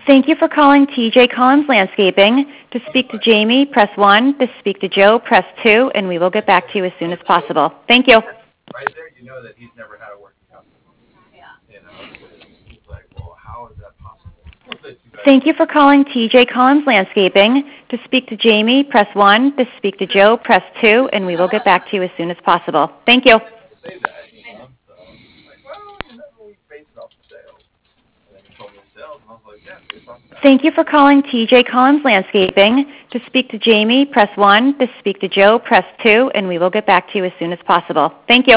Thank you for calling TJ Collins Landscaping. To speak to Jamie, press 1. To speak to Joe, press 2, and we will get back to you as soon as possible. Thank you. Right there, you know that he's never had a working customer. Yeah. You know, because he's like, well, how is that possible? Thank you for calling TJ Collins Landscaping. To speak to Jamie, press 1. To speak to Joe, press 2, and we will get back to you as soon as possible. Thank you. Say that, you know, so like, well, you know, we base it off the sales. And then he told me the sales, and I was like, yeah, based off that. Thank you for calling TJ Collins Landscaping. To speak to Jamie, press 1. To speak to Joe, press 2, and we will get back to you as soon as possible. Thank you.